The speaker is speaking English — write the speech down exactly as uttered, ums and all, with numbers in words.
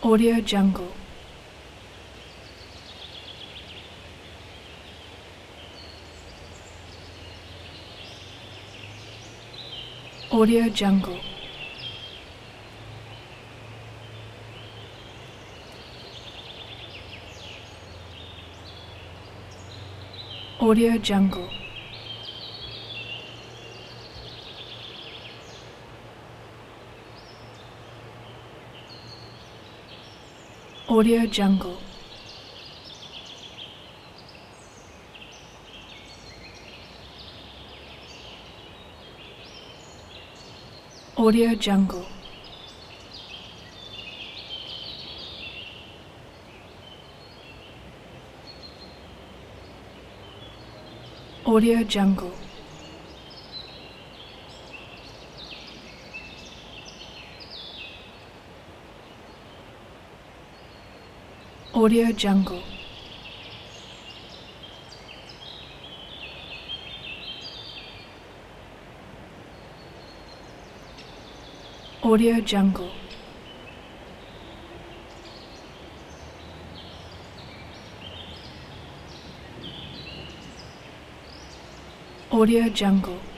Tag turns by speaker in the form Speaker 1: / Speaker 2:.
Speaker 1: Audio Jungle. Audio Jungle. Audio Jungle. Audio Jungle. Audio Jungle. Audio Jungle. Audio Jungle. Audio Jungle. Audio Jungle.